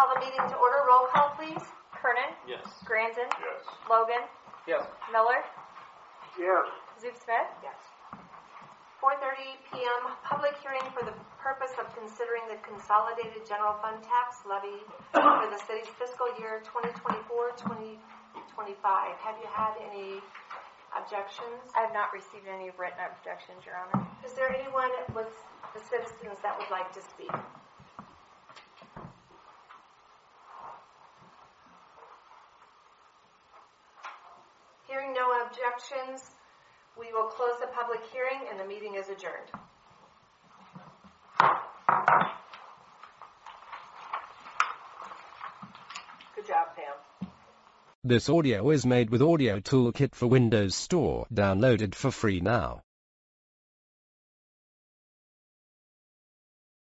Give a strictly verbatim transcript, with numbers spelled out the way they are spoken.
call the meeting to order. Roll call, please. Kernan? Yes. Granson? Yes. Logan? Yes. Miller? Yes. Zoop Smith? Yes. four thirty p.m. Public hearing for the purpose of considering the consolidated general fund tax levy for the city's fiscal year twenty twenty-four to twenty twenty-five. Have you had any objections? I have not received any written objections, Your Honor. Is there anyone with the citizens that would like to speak? Hearing no objections, we will close the public hearing and the meeting is adjourned. Good job, Pam. This audio is made with Audio Toolkit for Windows Store, downloaded for free now.